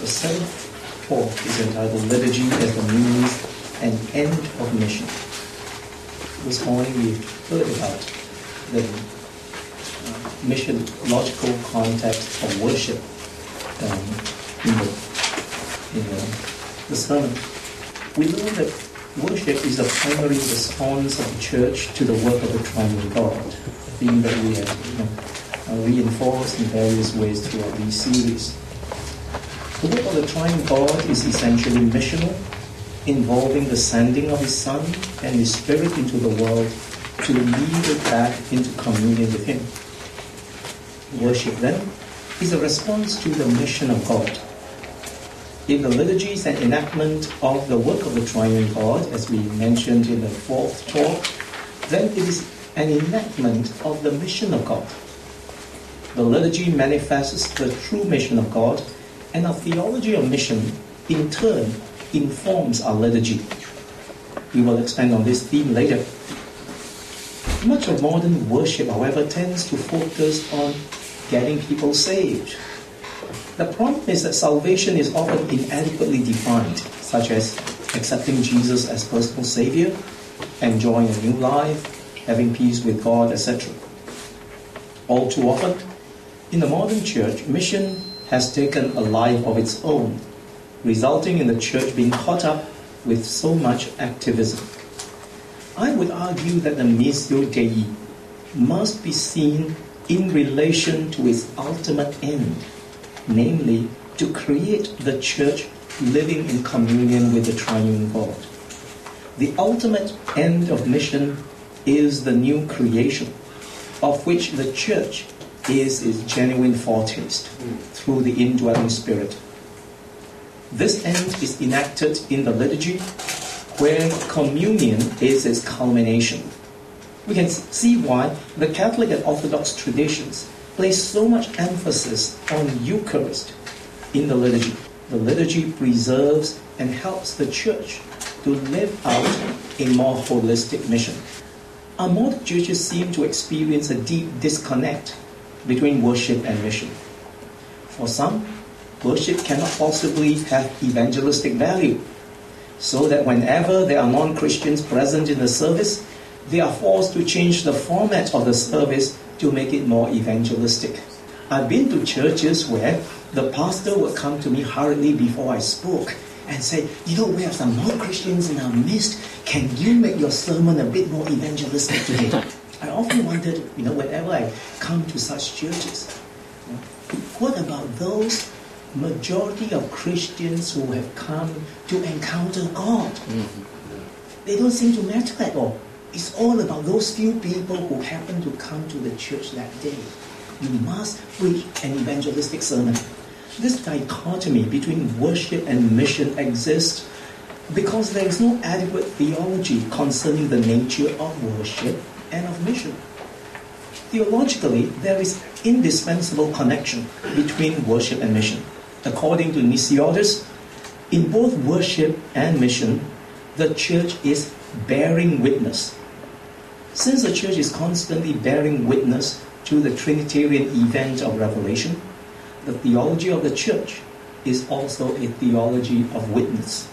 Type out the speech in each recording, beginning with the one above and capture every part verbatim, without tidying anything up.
The seventh talk is entitled Liturgy as the Means and End of Mission. This morning we heard about the uh, missiological context of worship um, in, the, in the, the sermon. We learned that worship is the primary response of the church to the work of the Triune God, a theme that we have you know, uh, reinforced in various ways throughout these series. The work of the Triune God is essentially missional, involving the sending of His Son and His Spirit into the world to lead it back into communion with Him. Worship, then, is a response to the mission of God. If the liturgy is an enactment of the work of the Triune God, as we mentioned in the fourth talk, then it is an enactment of the mission of God. The liturgy manifests the true mission of God, and our theology of mission, in turn, informs our liturgy. We will expand on this theme later. Much of modern worship, however, tends to focus on getting people saved. The problem is that salvation is often inadequately defined, such as accepting Jesus as personal Savior, enjoying a new life, having peace with God, et cetera. All too often, in the modern church, mission has taken a life of its own, resulting in the church being caught up with so much activism. I would argue that the Missio Dei must be seen in relation to its ultimate end, namely, to create the church living in communion with the Triune God. The ultimate end of mission is the new creation, of which the church is its genuine foretaste through the indwelling Spirit. This end is enacted in the liturgy, where communion is its culmination. We can see why the Catholic and Orthodox traditions place so much emphasis on Eucharist in the liturgy. The liturgy preserves and helps the church to live out a more holistic mission. Our modern churches seem to experience a deep disconnect between worship and mission. For some, worship cannot possibly have evangelistic value, so that whenever there are non-Christians present in the service, they are forced to change the format of the service to make it more evangelistic. I've been to churches where the pastor would come to me hurriedly before I spoke and say, you know, we have some non-Christians in our midst. Can you make your sermon a bit more evangelistic today? I often wondered, you know, whenever I come to such churches, you know, what about those majority of Christians who have come to encounter God? Mm-hmm. They don't seem to matter at all. It's all about those few people who happen to come to the church that day. You must preach an evangelistic sermon. This dichotomy between worship and mission exists because there is no adequate theology concerning the nature of worship and of mission. Theologically, there is indispensable connection between worship and mission. According to Nisiodus, in both worship and mission, the church is bearing witness. Since the church is constantly bearing witness to the Trinitarian event of Revelation, the theology of the church is also a theology of witness.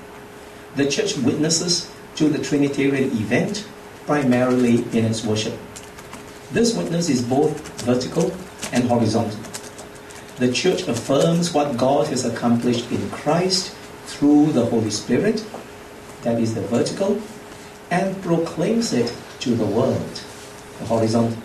The church witnesses to the Trinitarian event primarily in its worship. This witness is both vertical and horizontal. The church affirms what God has accomplished in Christ through the Holy Spirit, that is the vertical, and proclaims it to the world, the horizontal.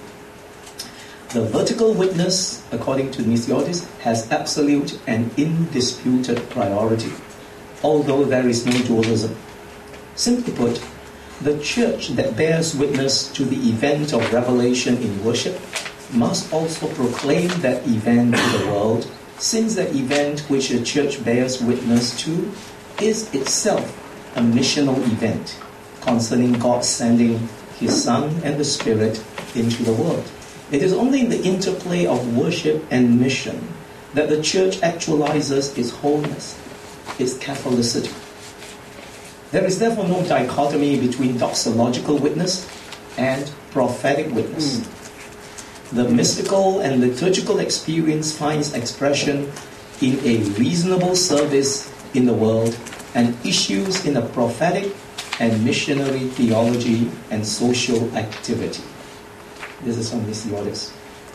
The vertical witness, according to Nisiodus, has absolute and indisputed priority, although there is no dualism. Simply put, the church that bears witness to the event of revelation in worship must also proclaim that event to the world, since the event which the church bears witness to is itself a missional event concerning God sending His Son and the Spirit into the world. It is only in the interplay of worship and mission that the church actualizes its wholeness, its Catholicity. There is therefore no dichotomy between doxological witness and prophetic witness. Mm. The mystical and liturgical experience finds expression in a reasonable service in the world and issues in a prophetic and missionary theology and social activity. This is from Hesiodos.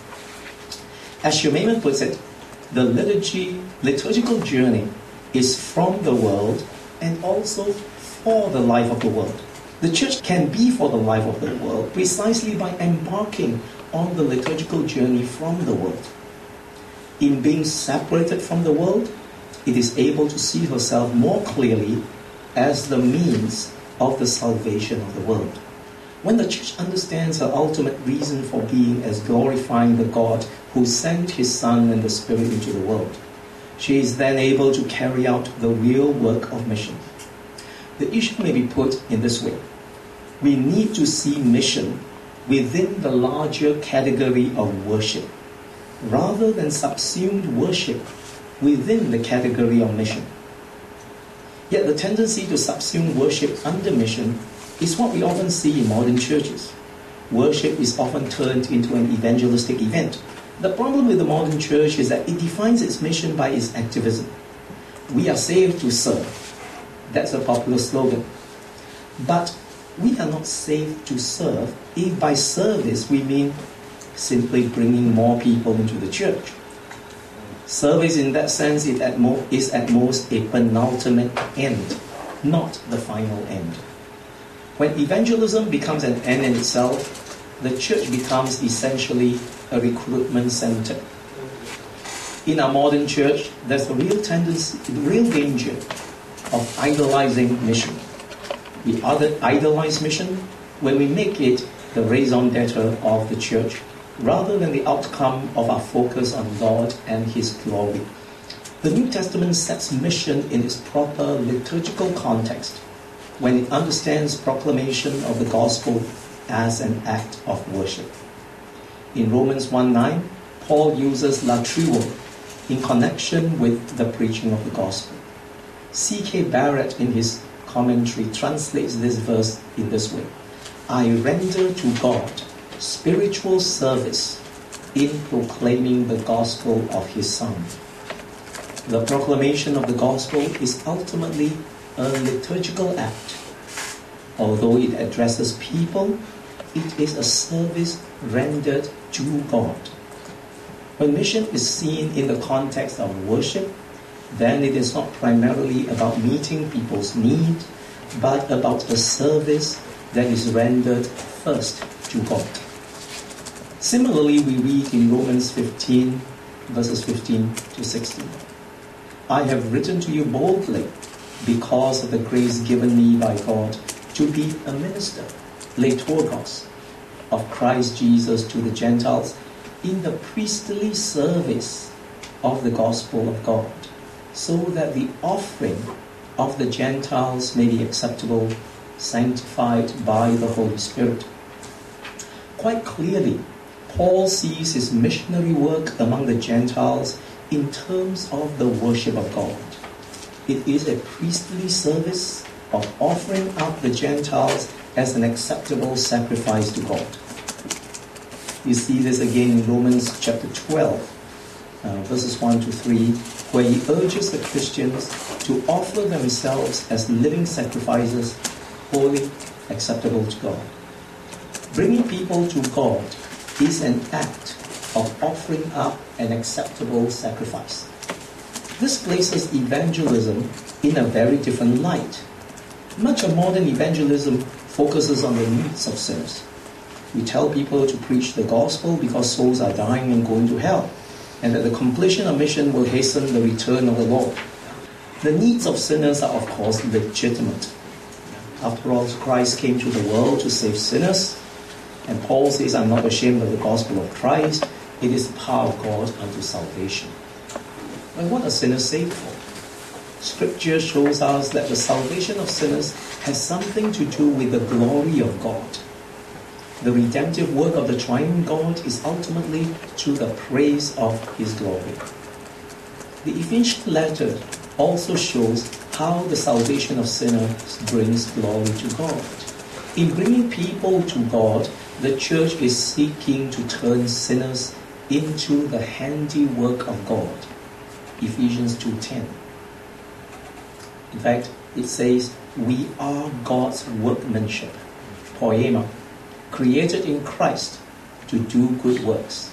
As Schmemann puts it, the liturgy, liturgical journey is from the world and also for the life of the world. The church can be for the life of the world precisely by embarking on the liturgical journey from the world. In being separated from the world, it is able to see herself more clearly as the means of the salvation of the world. When the church understands her ultimate reason for being as glorifying the God who sent his Son and the Spirit into the world, she is then able to carry out the real work of mission. The issue may be put in this way. We need to see mission within the larger category of worship, rather than subsumed worship within the category of mission. Yet the tendency to subsume worship under mission is what we often see in modern churches. Worship is often turned into an evangelistic event. The problem with the modern church is that it defines its mission by its activism. We are saved to serve. That's a popular slogan. But we are not saved to serve if by service we mean simply bringing more people into the church. Service in that sense is at, mo- is at most a penultimate end, not the final end. When evangelism becomes an end in itself, the church becomes essentially a recruitment center. In our modern church, there's a real tendency, real danger of idolizing mission. We idolize mission when we make it the raison d'etre of the church, rather than the outcome of our focus on God and his glory. The New Testament sets mission in its proper liturgical context when it understands proclamation of the gospel as an act of worship. In Romans one nine, Paul uses latreuo in connection with the preaching of the gospel. C K Barrett in his commentary translates this verse in this way: I render to God spiritual service in proclaiming the gospel of his Son. The proclamation of the gospel is ultimately a liturgical act. Although it addresses people, it is a service rendered to God. When mission is seen in the context of worship, then it is not primarily about meeting people's need, but about a service that is rendered first to God. Similarly, we read in Romans fifteen, verses fifteen to sixteen, I have written to you boldly because of the grace given me by God to be a minister, liturgos, of Christ Jesus to the Gentiles in the priestly service of the gospel of God, so that the offering of the Gentiles may be acceptable, sanctified by the Holy Spirit. Quite clearly, Paul sees his missionary work among the Gentiles in terms of the worship of God. It is a priestly service of offering up the Gentiles as an acceptable sacrifice to God. You see this again in Romans chapter twelve, uh, verses one to three, where he urges the Christians to offer themselves as living sacrifices, holy, acceptable to God. Bringing people to God is an act of offering up an acceptable sacrifice. This places evangelism in a very different light. Much of modern evangelism focuses on the needs of sinners. We tell people to preach the gospel because souls are dying and going to hell, and that the completion of mission will hasten the return of the Lord. The needs of sinners are, of course, legitimate. After all, Christ came to the world to save sinners, and Paul says, I'm not ashamed of the gospel of Christ. It is the power of God unto salvation. But what are sinners saved for? Scripture shows us that the salvation of sinners has something to do with the glory of God. The redemptive work of the triune God is ultimately to the praise of his glory. The Ephesian letter also shows how the salvation of sinners brings glory to God. In bringing people to God, the church is seeking to turn sinners into the handiwork of God. Ephesians two ten. In fact, it says, we are God's workmanship, poema, created in Christ to do good works.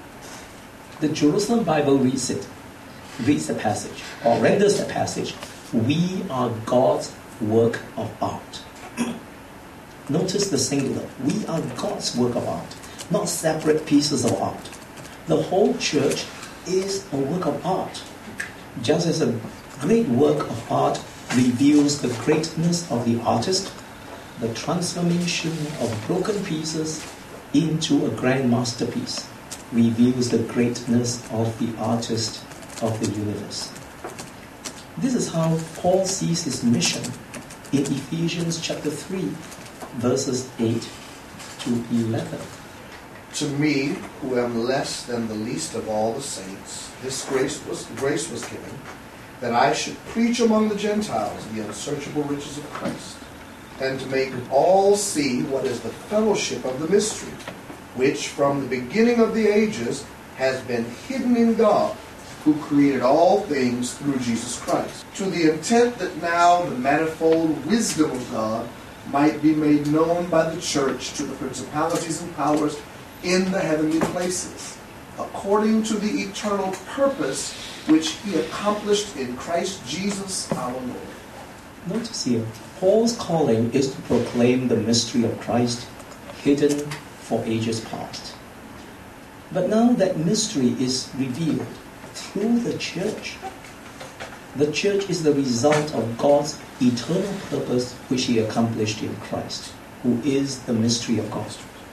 The Jerusalem Bible reads it, reads the passage, or renders the passage, we are God's work of art. Notice the singular, we are God's work of art, not separate pieces of art. The whole church is a work of art. Just as a great work of art reveals the greatness of the artist, the transformation of broken pieces into a grand masterpiece reveals the greatness of the artist of the universe. This is how Paul sees his mission in Ephesians chapter three, verses eight to eleven. To me, who am less than the least of all the saints, this grace was, grace was given, that I should preach among the Gentiles the unsearchable riches of Christ, and to make all see what is the fellowship of the mystery, which from the beginning of the ages has been hidden in God, who created all things through Jesus Christ, to the intent that now the manifold wisdom of God might be made known by the church to the principalities and powers in the heavenly places, according to the eternal purpose which he accomplished in Christ Jesus our Lord. Notice here, Paul's calling is to proclaim the mystery of Christ hidden for ages past. But now that mystery is revealed through the church. The church is the result of God's eternal purpose which he accomplished in Christ, who is the mystery of God.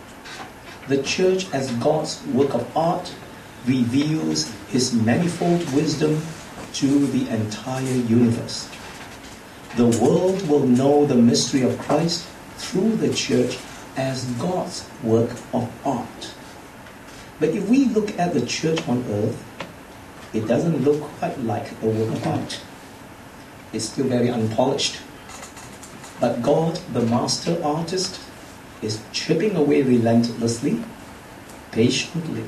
The church as God's work of art reveals his manifold wisdom to the entire universe. The world will know the mystery of Christ through the church as God's work of art. But if we look at the church on earth, it doesn't look quite like a work of art. It's still very unpolished. But God, the master artist, is chipping away relentlessly, patiently.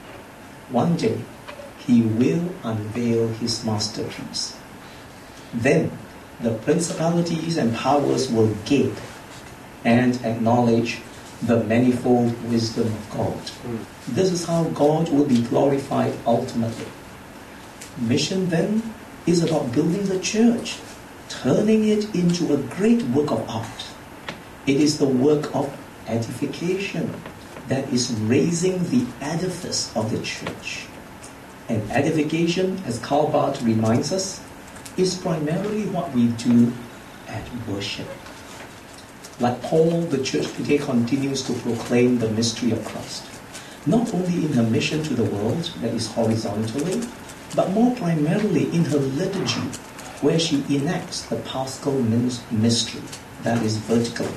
One day, he will unveil his masterpiece. Then, the principalities and powers will gape and acknowledge the manifold wisdom of God. Mm. This is how God will be glorified ultimately. Mission then is about building the church, turning it into a great work of art. It is the work of edification that is raising the edifice of the church. And edification, as Karl Barth reminds us, is primarily what we do at worship. Like Paul, the church today continues to proclaim the mystery of Christ, not only in her mission to the world, that is horizontally, but more primarily in her liturgy, where she enacts the Paschal mystery, that is vertically.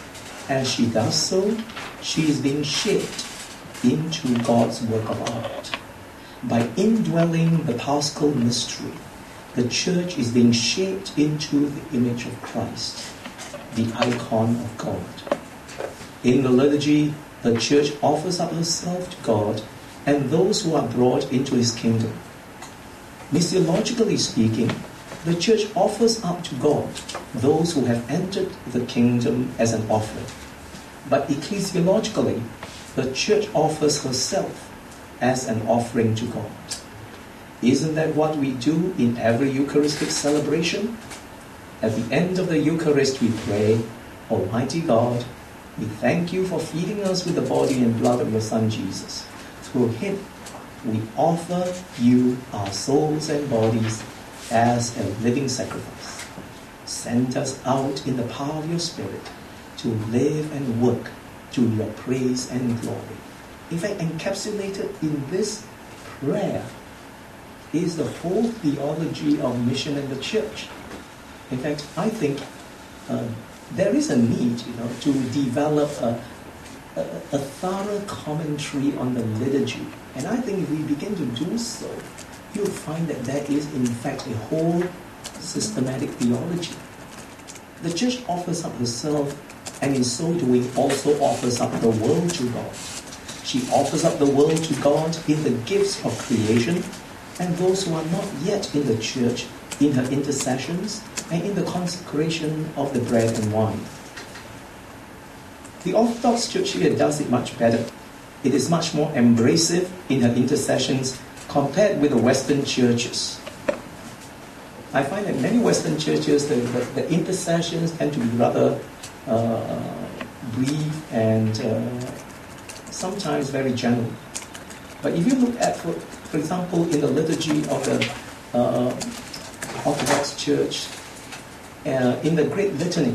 As she does so, she is being shaped into God's work of art. By indwelling the Paschal mystery, the church is being shaped into the image of Christ, the icon of God. In the liturgy, the church offers up herself to God and those who are brought into his kingdom. Missiologically speaking, the church offers up to God those who have entered the kingdom as an offering. But ecclesiologically, the church offers herself as an offering to God. Isn't that what we do in every Eucharistic celebration? At the end of the Eucharist we pray, Almighty God, we thank you for feeding us with the body and blood of your Son Jesus. Through him, we offer you our souls and bodies as a living sacrifice. Send us out in the power of your Spirit to live and work to your praise and glory. In fact, encapsulated in this prayer is the whole theology of mission in the church. In fact, I think uh, there is a need, you know, to develop a, a, a thorough commentary on the liturgy. And I think if we begin to do so, you'll find that there is, in fact, a whole systematic theology. The church offers up herself, and in so doing also offers up the world to God. She offers up the world to God in the gifts of creation, and those who are not yet in the church in her intercessions and in the consecration of the bread and wine. The Orthodox Church here does it much better. It is much more embracive in her intercessions compared with the Western churches. I find that many Western churches, the, the, the intercessions tend to be rather uh, brief and uh, sometimes very general. But if you look at, for, for example, in the liturgy of the uh, Orthodox Church, uh, in the Great Litany,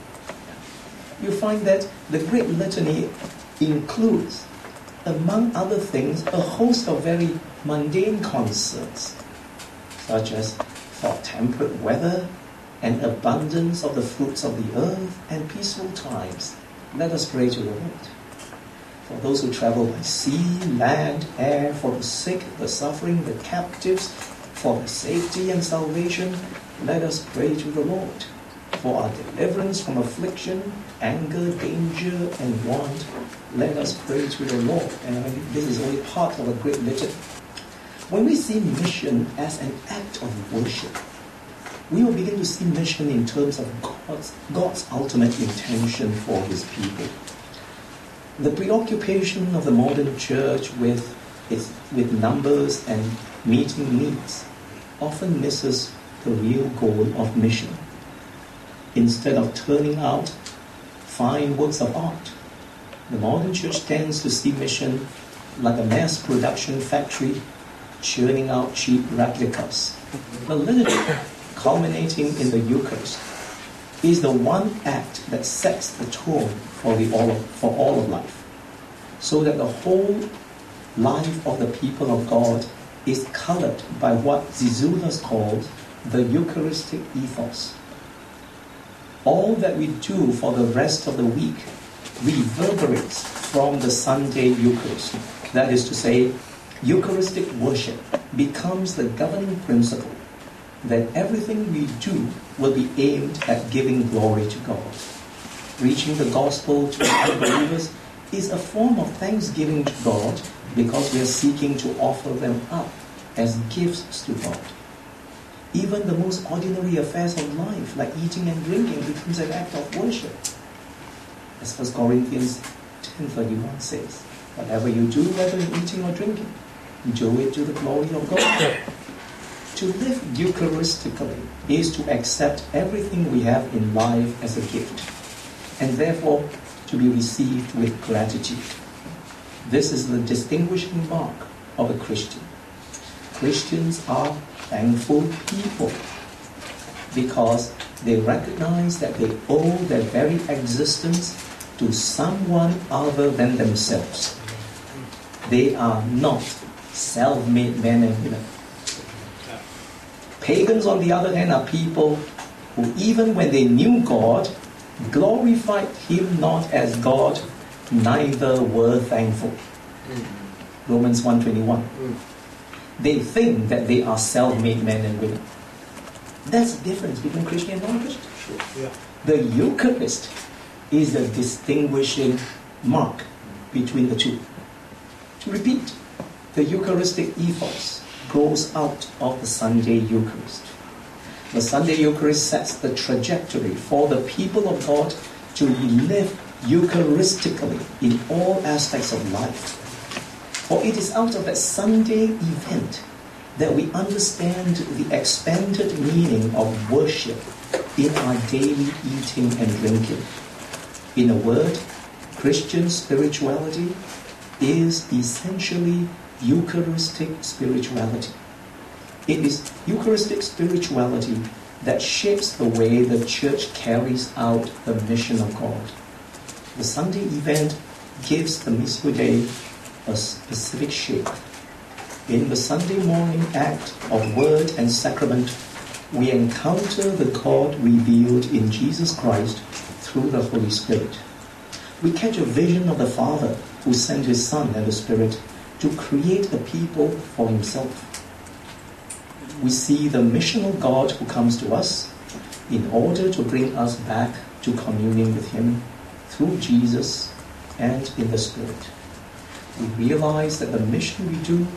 you find that the Great Litany includes, among other things, a host of very mundane concerns, such as for temperate weather and abundance of the fruits of the earth and peaceful times. Let us pray to the Lord. For those who travel by sea, land, air, for the sick, the suffering, the captives, for their safety and salvation, let us pray to the Lord. For our deliverance from affliction, anger, danger, and want, let us pray to the Lord. And I mean, this is only part of a great litany. When we see mission as an act of worship, we will begin to see mission in terms of God's, God's ultimate intention for His people. The preoccupation of the modern church with, its, with numbers and meeting needs often misses the real goal of mission. Instead of turning out fine works of art, the modern church tends to see mission like a mass production factory churning out cheap replicas. The liturgy, culminating in the Eucharist, is the one act that sets the tone for, the all of, for all of life, so that the whole life of the people of God is colored by what Zizioulas calls the Eucharistic ethos. All that we do for the rest of the week reverberates from the Sunday Eucharist. That is to say, Eucharistic worship becomes the governing principle, that everything we do will be aimed at giving glory to God. Preaching the gospel to unbelievers is a form of thanksgiving to God because we are seeking to offer them up as gifts to God. Even the most ordinary affairs of life, like eating and drinking, becomes an act of worship. As First Corinthians ten thirty-one says, whatever you do, whether in eating or drinking, do it to the glory of God. To live Eucharistically is to accept everything we have in life as a gift, and therefore to be received with gratitude. This is the distinguishing mark of a Christian. Christians are thankful people because they recognize that they owe their very existence to someone other than themselves. They are not self-made men and women. Pagans, on the other hand, are people who, even when they knew God, glorified Him not as God, neither were thankful. Mm-hmm. Romans one twenty-one. Mm. They think that they are self-made men and women. That's the difference between Christian and non-Christian. Sure. Yeah. The Eucharist is the distinguishing mark between the two. To repeat, the Eucharistic ethos grows out of the Sunday Eucharist. The Sunday Eucharist sets the trajectory for the people of God to live Eucharistically in all aspects of life. For it is out of that Sunday event that we understand the expanded meaning of worship in our daily eating and drinking. In a word, Christian spirituality is essentially Eucharistic spirituality. It is Eucharistic spirituality that shapes the way the church carries out the mission of God. The Sunday event gives the Missio Dei a specific shape. In the Sunday morning act of word and sacrament, we encounter the God revealed in Jesus Christ through the Holy Spirit. We catch a vision of the Father who sent His Son and the Spirit to create a people for Himself. We see the missional God who comes to us in order to bring us back to communion with Him through Jesus and in the Spirit. We realize that the mission we do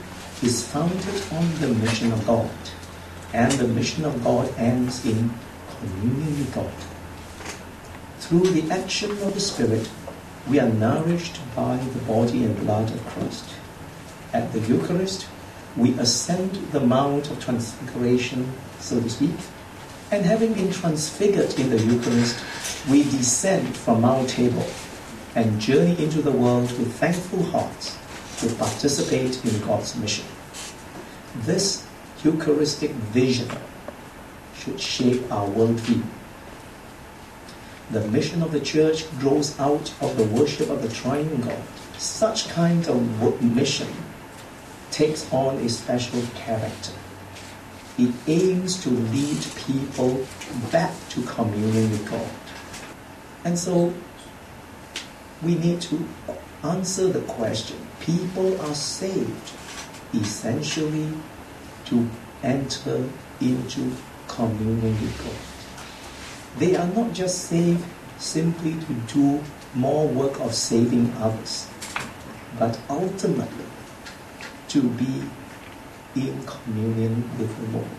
is founded on the mission of God, and the mission of God ends in communion with God. Through the action of the Spirit, we are nourished by the body and blood of Christ. At the Eucharist, we ascend the Mount of Transfiguration, so to speak, and having been transfigured in the Eucharist, we descend from Mount Tabor and journey into the world with thankful hearts to participate in God's mission. This Eucharistic vision should shape our worldview. The mission of the Church grows out of the worship of the Triune God. Such kind of mission takes on a special character. It aims to lead people back to communion with God. And so, we need to answer the question. People are saved essentially to enter into communion with God. They are not just saved simply to do more work of saving others, but ultimately to be in communion with the Lord.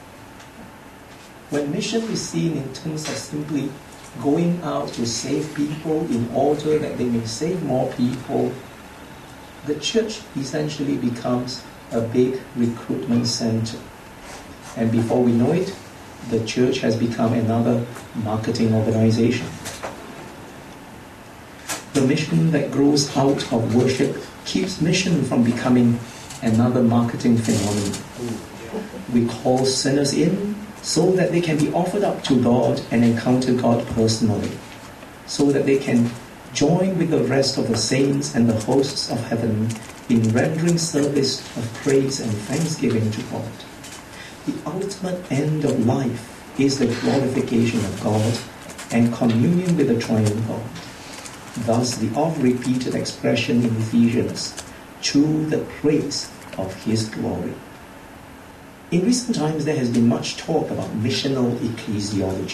When mission is seen in terms of simply going out to save people in order that they may save more people, the church essentially becomes a big recruitment center. And before we know it, the church has become another marketing organization. The mission that grows out of worship keeps mission from becoming another marketing phenomenon. We call sinners in so that they can be offered up to God and encounter God personally, so that they can join with the rest of the saints and the hosts of heaven in rendering service of praise and thanksgiving to God. The ultimate end of life is the glorification of God and communion with the Triune God. Thus, the oft-repeated expression in Ephesians, to the praise of His glory. In recent times, there has been much talk about missional ecclesiology.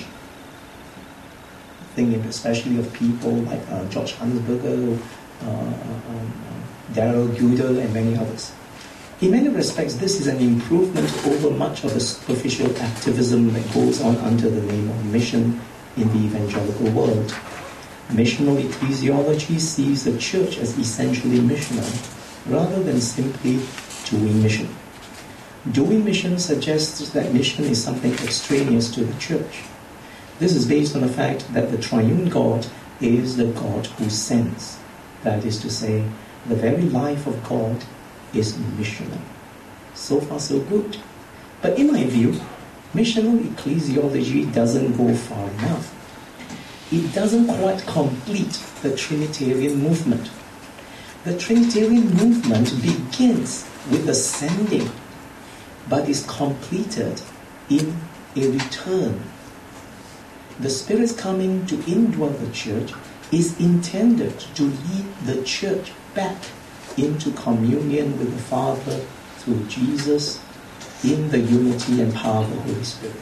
Thinking especially of people like uh, George Hansberger, uh, um, uh, Darrell Guder, and many others. In many respects, this is an improvement over much of the superficial activism that goes on under the name of mission in the evangelical world. Missional ecclesiology sees the church as essentially missional, rather than simply doing mission. Doing mission suggests that mission is something extraneous to the church. This is based on the fact that the Triune God is the God who sends. That is to say, the very life of God is missional. So far, so good. But in my view, missional ecclesiology doesn't go far enough. It doesn't quite complete the Trinitarian movement. The Trinitarian movement begins with the sending, but is completed in a return. The Spirit's coming to indwell the church is intended to lead the church back into communion with the Father through Jesus in the unity and power of the Holy Spirit.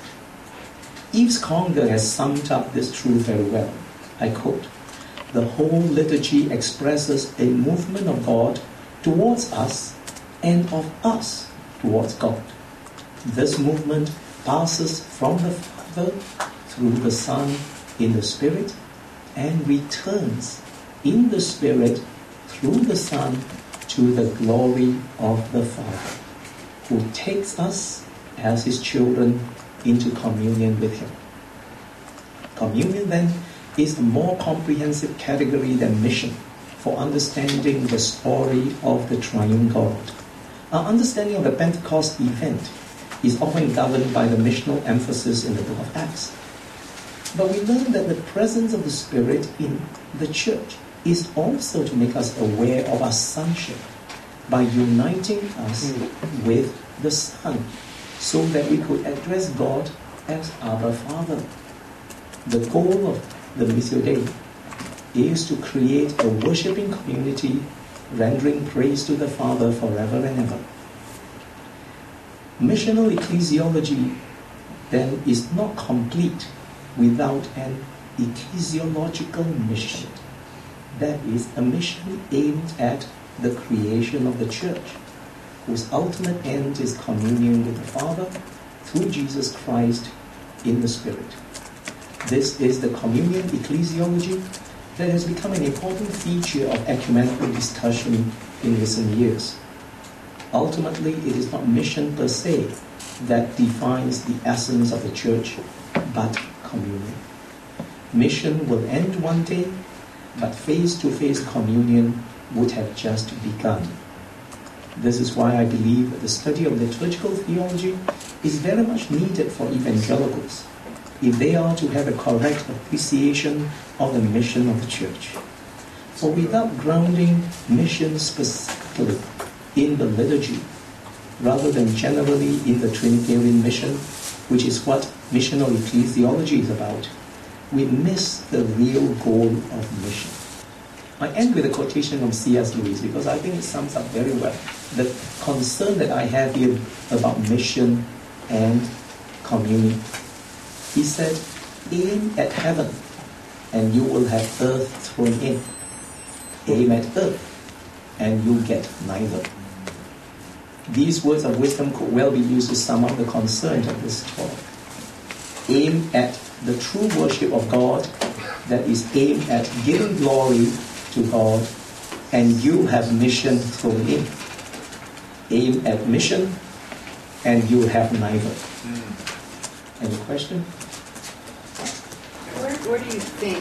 Yves Congar has summed up this truth very well. I quote, "The whole liturgy expresses a movement of God towards us and of us towards God. This movement passes from the Father through the Son in the Spirit and returns in the Spirit through the Son to the glory of the Father, who takes us as His children into communion with Him." Communion, then, is a more comprehensive category than mission for understanding the story of the Triune God. Our understanding of the Pentecost event is often governed by the missional emphasis in the book of Acts. But we learn that the presence of the Spirit in the church is also to make us aware of our sonship by uniting us mm. with the Son, so that we could address God as Abba Father. The goal of the Missio Dei is to create a worshipping community, rendering praise to the Father forever and ever. Missional ecclesiology, then, is not complete without an ecclesiological mission. That is, a mission aimed at the creation of the church. whose ultimate end is communion with the Father through Jesus Christ in the Spirit. This is the communion ecclesiology that has become an important feature of ecumenical discussion in recent years. Ultimately, it is not mission per se that defines the essence of the church, but communion. Mission will end one day, but face-to-face communion would have just begun. This is why I believe that the study of liturgical theology is very much needed for evangelicals if they are to have a correct appreciation of the mission of the church. For without grounding mission specifically in the liturgy, rather than generally in the Trinitarian mission, which is what missional ecclesiology is about, we miss the real goal of mission. I end with a quotation from C S Lewis because I think it sums up very well the concern that I have here about mission and communion. He said, aim at heaven and you will have earth thrown in. Aim at earth and you get neither. These words of wisdom could well be used to sum up the concerns of this talk. Aim at the true worship of God that is aimed at giving glory to God, and you have mission thrown in. Aim at mission and you have neither. Mm. Any question? Where, where do you think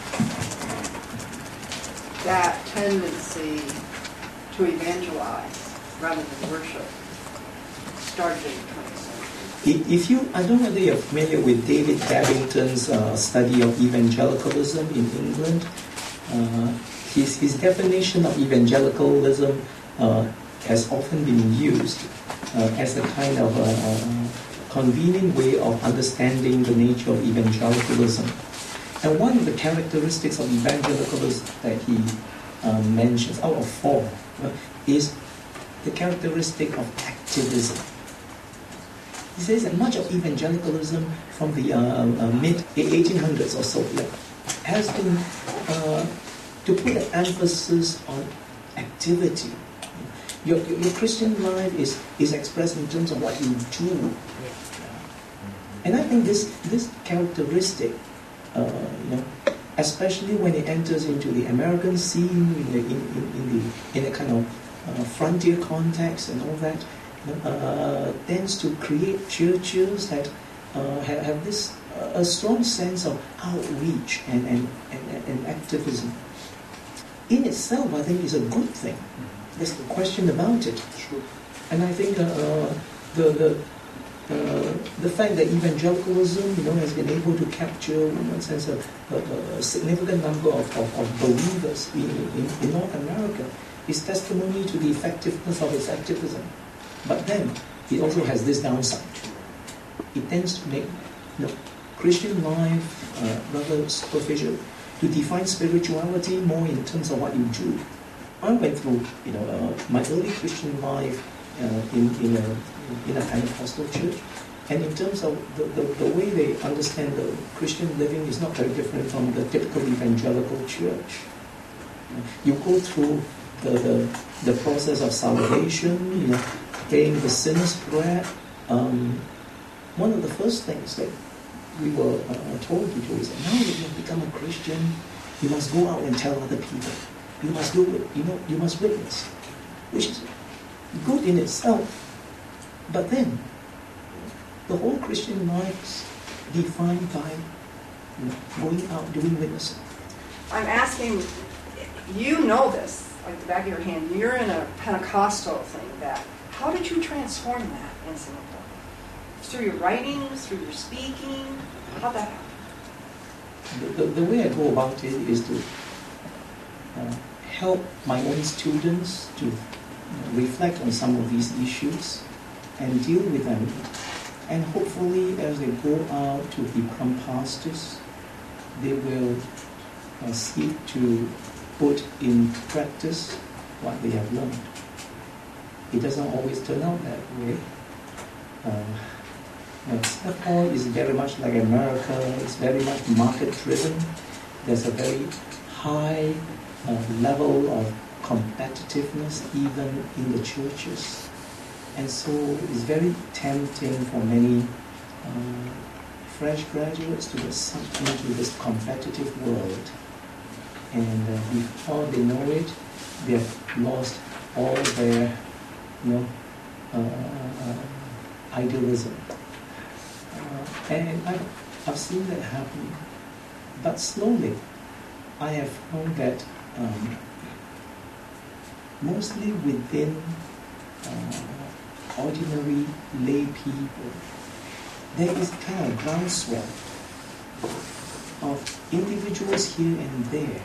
that tendency to evangelize rather than worship started in the twentieth century? If you, I don't know whether you're familiar with David Babington's uh, study of evangelicalism in England. Uh, his, his definition of evangelicalism uh, has often been used uh, as a kind of a, a convenient way of understanding the nature of evangelicalism. And one of the characteristics of evangelicalism that he uh, mentions, out of four, uh, is the characteristic of activism. He says that much of evangelicalism from the uh, uh, mid eighteen hundreds or so yeah, has been uh, to put an emphasis on activity. Your, your, your Christian life is, is expressed in terms of what you do. And I think this, this characteristic, uh, you know, especially when it enters into the American scene, in, the, in, in, in, the, in a kind of uh, frontier context and all that, Uh, tends to create churches that uh, have, have this uh, a strong sense of outreach and, and, and, and activism. In itself, I think, is a good thing. There's no question about it. Sure. And I think uh, the the uh, the fact that evangelicalism, you know, has been able to capture, in one sense, a, a, a significant number of, of, of believers in, in, in North America is testimony to the effectiveness of its activism. But then, it also has this downside. It tends to make you know, Christian life uh, rather superficial, to define spirituality more in terms of what you do. I went through, you know, uh, my early Christian life uh, in in a in a Pentecostal church, and in terms of the, the, the way they understand the Christian living is not very different from the typical evangelical church. You go through the the, the process of salvation, you know, praying the sinner's prayer. Um, one of the first things that we were uh, told to do is that now that you have become a Christian, you must go out and tell other people. You must do it. You know, you must witness, which is good in itself. But then, the whole Christian life is defined by you know, going out doing witnessing. I'm asking, you know this, like the back of your hand. You're in a Pentecostal thing that. How did you transform that in Singapore? Through your writings, through your speaking? How'd that happen? The, the, the way I go about it is to uh, help my own students to you know, reflect on some of these issues and deal with them. And hopefully, as they go out to become pastors, they will uh, seek to put in practice what they have learned. It doesn't always turn out that way. Uh, you know, Singapore is very much like America. It's very much market-driven. There's a very high uh, level of competitiveness even in the churches. And so it's very tempting for many uh, fresh graduates to get sucked into this competitive world. And uh, before they know it, they have lost all their, you know, uh, uh, idealism. Uh, and I've, I've seen that happen. But slowly, I have found that um, mostly within uh, ordinary lay people, there is kind of groundswell of individuals here and there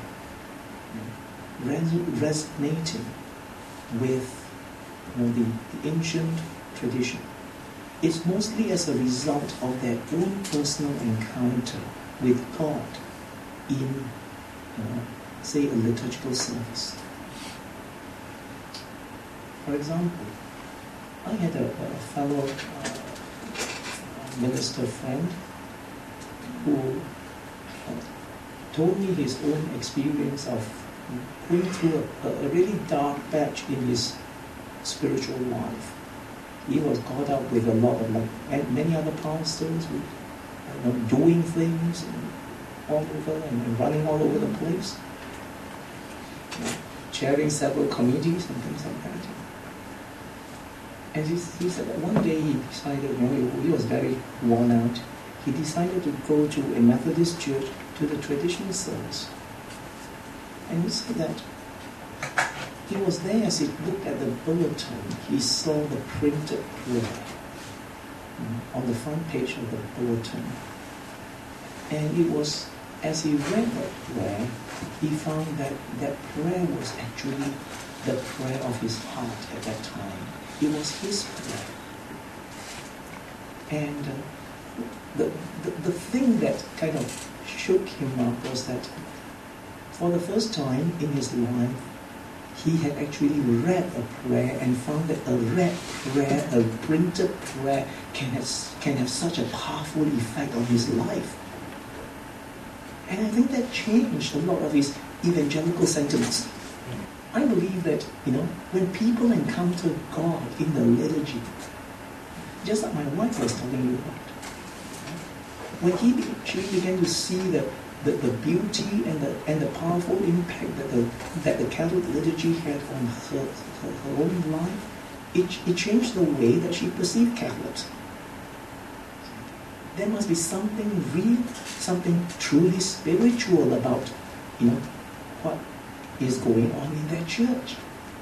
res- resonating with, you know, the, the ancient tradition. It's mostly as a result of their own personal encounter with God in, uh, say, a liturgical service. For example, I had a, a fellow uh, minister friend who uh, told me his own experience of going through a, a really dark patch in his spiritual life. He was caught up with a lot of, like many other pastors, with, you know, doing things and all over and, and running all over the place, you know, chairing several committees and things like that. And he, he said that one day he decided, you know, he, he was very worn out. He decided to go to a Methodist church to the traditional service. And he said that he was there as he looked at the bulletin, he saw the printed prayer um, on the front page of the bulletin. And it was, as he read that prayer, he found that that prayer was actually the prayer of his heart at that time. It was his prayer. And uh, the, the, the thing that kind of shook him up was that for the first time in his life, he had actually read a prayer and found that a read prayer, a printed prayer, can have, can have such a powerful effect on his life. And I think that changed a lot of his evangelical sentiments. I believe that, you know, when people encounter God in the liturgy, just like my wife was telling you about, when he be, she began to see the, the, the beauty and the and the powerful impact that the that the Catholic liturgy had on her, her, her own life, it, it changed the way that she perceived Catholics. There must be something real, something truly spiritual about, you know, what is going on in that church.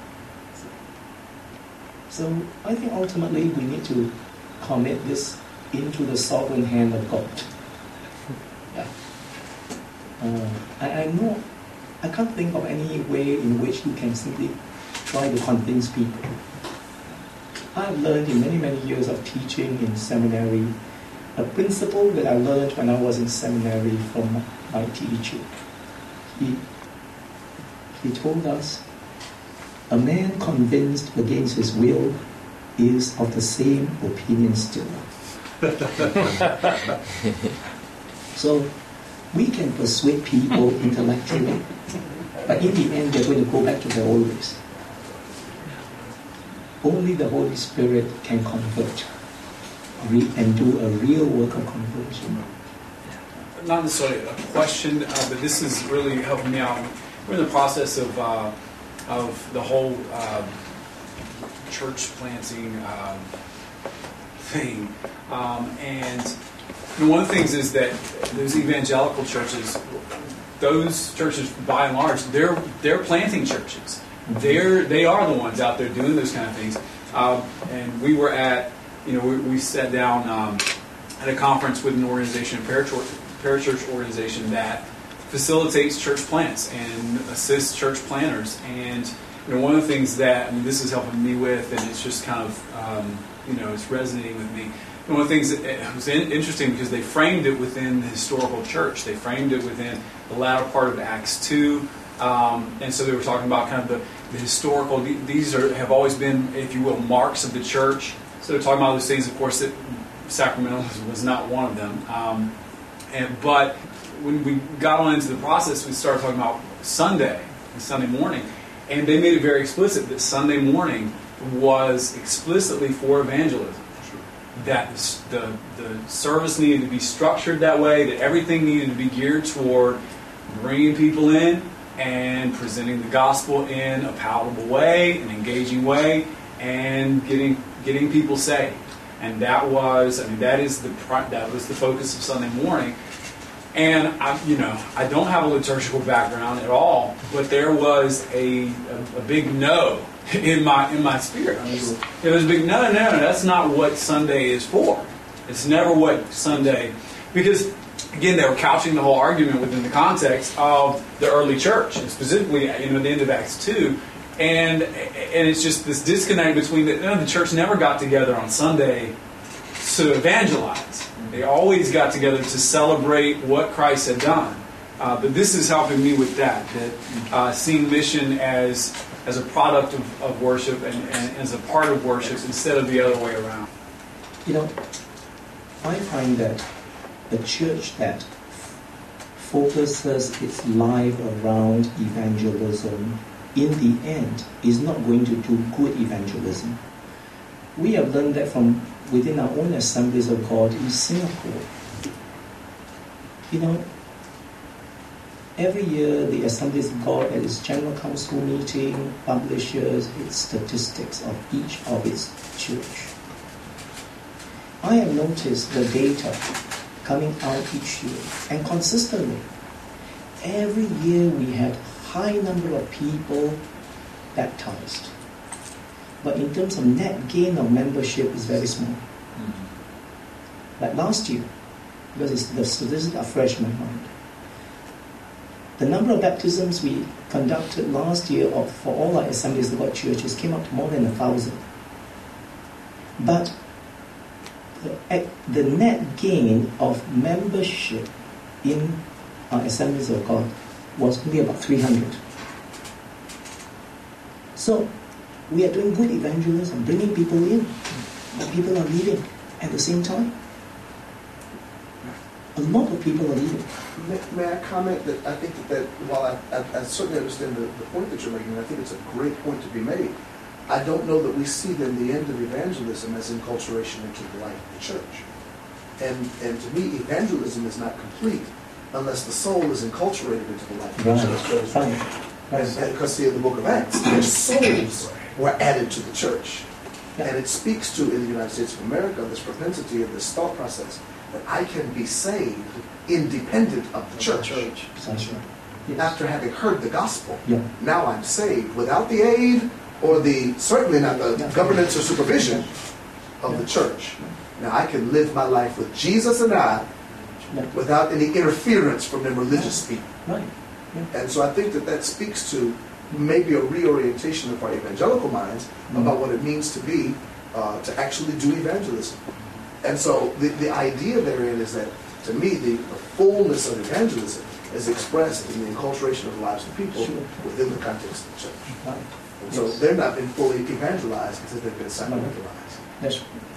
So I think ultimately we need to commit this into the sovereign hand of God. Yeah. Uh, I, I know, I can't think of any way in which you can simply try to convince people. I've learned in many, many years of teaching in seminary a principle that I learned when I was in seminary from my teacher. He, he told us, a man convinced against his will is of the same opinion still. So we can persuade people intellectually, but in the end they're going to go back to their old ways. Only the Holy Spirit can convert and do a real work of conversion. Not necessarily a question, uh, but this is really helping me out. We're in the process of uh, of the whole uh, church planting um, thing, um, and you know, one of the things is that those evangelical churches, those churches by and large, they're they're planting churches. They're they are the ones out there doing those kind of things. Um, and we were at, you know, we, we sat down um, at a conference with an organization, a parachurch, parachurch organization that facilitates church plants and assists church planners. And you know, one of the things that, I mean, this is helping me with, and it's just kind of, um, you know, it's resonating with me. And one of the things that it was in, interesting because they framed it within the historical church. They framed it within the latter part of Acts two. Um, and so they were talking about kind of the, the historical, these are have always been, if you will, marks of the church. So they're talking about those things, of course, that Sacramento was not one of them. Um, and But when we got on into the process, we started talking about Sunday, Sunday morning. And they made it very explicit that Sunday morning was explicitly for evangelism. That the, the service needed to be structured that way, that everything needed to be geared toward bringing people in and presenting the gospel in a palatable way, an engaging way, and getting getting people saved. And that was, I mean, that is the that was the focus of Sunday morning. And I, you know, I don't have a liturgical background at all, but there was a a, a big no in my in my spirit. I mean, it was a big no, no, no. That's not what Sunday is for. It's never what Sunday, because again, they were couching the whole argument within the context of the early church, and specifically, you know, the end of Acts two, and and it's just this disconnect between the, you know, the church never got together on Sunday to evangelize. They always got together to celebrate what Christ had done. Uh, but this is helping me with that, that uh, seeing mission as as a product of, of worship and, and as a part of worship instead of the other way around. You know, I find that a church that focuses its life around evangelism, in the end, is not going to do good evangelism. We have learned that from within our own Assemblies of God in Singapore. You know, every year the Assemblies of God at its General Council meeting publishes its statistics of each of its church. I have noticed the data coming out each year, and consistently, every year we had high number of people baptized. But in terms of net gain of membership, it's very small. Mm-hmm. Like last year, because it's, the statistics are fresh in my mind, the number of baptisms we conducted last year of, for all our Assemblies of God churches came up to more than a thousand. But the, the net gain of membership in our Assemblies of God was only about three hundred. So, we are doing good evangelism, bringing people in, but people are leaving at the same time. A lot of people are leaving. May, may I comment that I think that, that while I, I, I certainly understand the, the point that you're making, I think it's a great point to be made, I don't know that we see then the end of evangelism as enculturation into the life of the church. And, and to me, evangelism is not complete unless the soul is enculturated into the life of the Right. church. Fine. And, and because see, in the book of Acts, their souls were added to the church. Yeah. And it speaks to, in the United States of America, this propensity of this thought process that I can be saved independent of the church. Precisely. Yes. After having heard the gospel, Yeah. now I'm saved without the aid or the, certainly not the Yeah. governance or supervision of Yeah. the church. Now I can live my life with Jesus and I Yeah. without any interference from them religious people. Right. Yeah. And so I think that that speaks to maybe a reorientation of our evangelical minds Mm. about what it means to be, uh, to actually do evangelism. And so the, the idea therein is that, to me, the, the fullness of evangelism is expressed in the enculturation of the lives of people Sure. within the context of the church. Right. And so Yes. they're not been fully evangelized because they've been sacramentalized. That's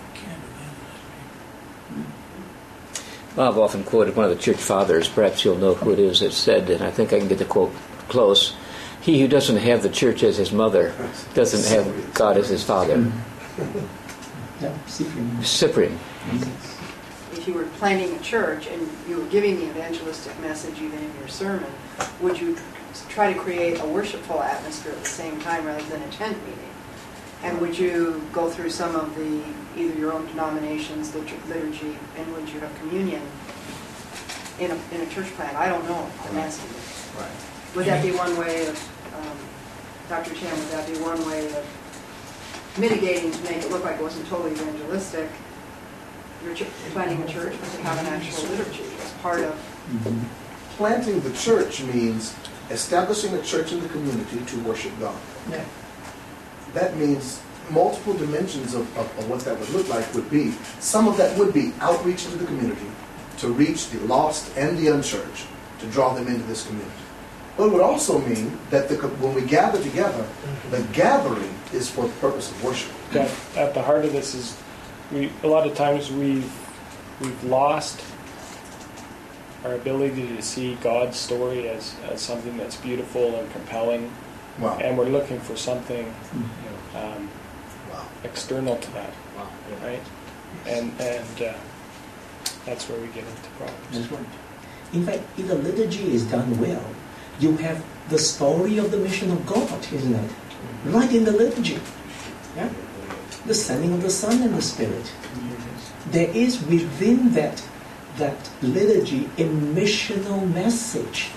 Well, I've often quoted one of the church fathers, perhaps you'll know who it is, that said, and I think I can get the quote close, he who doesn't have the church as his mother doesn't have God as his father. yeah. Cyprian. Cyprian. If you were planting a church and you were giving the evangelistic message even in your sermon, would you try to create a worshipful atmosphere at the same time rather than a tent meeting? And would you go through some of the, either your own denomination's liturgy, and would you have communion in a, in a church plan? I don't know. I'm asking you. Right. Would that be one way of, um, Doctor Chan, would that be one way of mitigating to make it look like it wasn't totally evangelistic? You're ch- planting a church, but to have an actual liturgy as part of. Mm-hmm. Planting the church means establishing a church in the community to worship God. Yeah. That means multiple dimensions of, of, of what that would look like would be. Some of that would be outreach into the community to reach the lost and the unchurched, to draw them into this community. But it would also mean that the, when we gather together, the gathering is for the purpose of worship. At, at the heart of this is, we a lot of times we've we've lost our ability to see God's story as, as something that's beautiful and compelling, Wow. and we're looking for something um, external to that, Wow. right? And and uh, that's where we get into problems. That's right. In fact, if the liturgy is done well, you have the story of the mission of God, isn't it? Right in the liturgy. Yeah? The sending of the Son and the Spirit. There is within that that liturgy a missional message.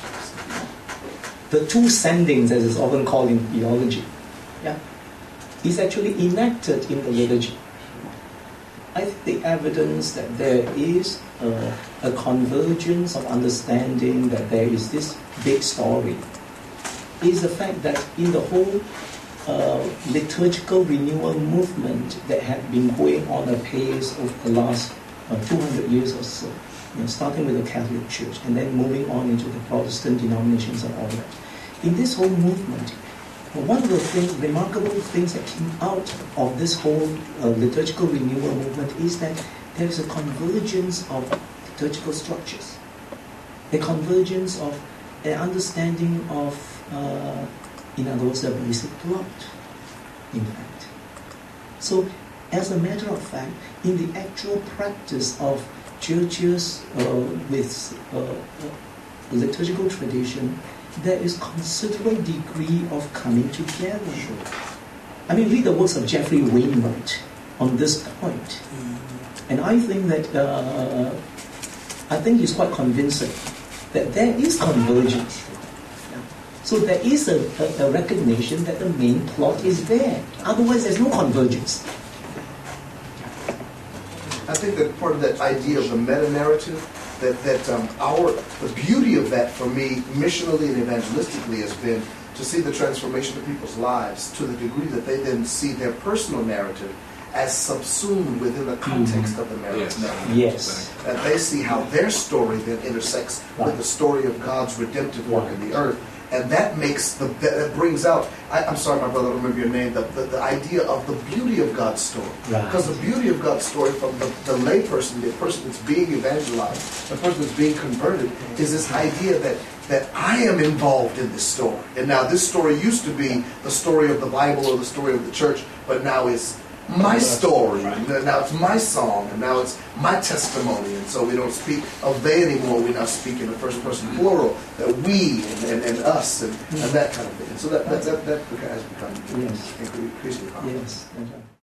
The two sendings, as is often called in theology, yeah, is actually enacted in the liturgy. I think the evidence that there is a, a convergence of understanding that there is this big story is the fact that in the whole uh, liturgical renewal movement that had been going on apace over the last uh, two hundred years or so, you know, starting with the Catholic Church and then moving on into the Protestant denominations and all that. In this whole movement, one of the things, remarkable things that came out of this whole uh, liturgical renewal movement is that there is a convergence of liturgical structures, a convergence of an understanding of, uh, in other words, a basic plot, in fact. So, as a matter of fact, in the actual practice of churches uh, with uh, uh, liturgical tradition, there is considerable degree of coming together. I mean, read the works of Jeffrey Wainwright on this point. And I think that, uh, I think he's quite convincing that there is convergence. So there is a, a, a recognition that the main plot is there. Otherwise, there's no convergence. I think that part of that idea of the meta-narrative, that, that um, our, the beauty of that for me, missionally and evangelistically, has been to see the transformation of people's lives to the degree that they then see their personal narrative as subsumed within the context mm-hmm. of the narrative. Yes. Yes. That they see how their story then intersects right. with the story of God's redemptive work in the earth. And that makes the that brings out. I, I'm sorry, my brother, I don't remember your name. The, the, the idea of the beauty of God's story, right. because the beauty of God's story from the, the lay person, the person that's being evangelized, the person that's being converted, is this idea that that I am involved in this story. And now this story used to be the story of the Bible or the story of the church, but now it's my story. Right. Now it's my song, and now it's my testimony. And so we don't speak of they anymore. We now speak in the first person plural, that we and, and, and us and, and that kind of thing. And so that that, that, that has become yes. increasingly common. Yes.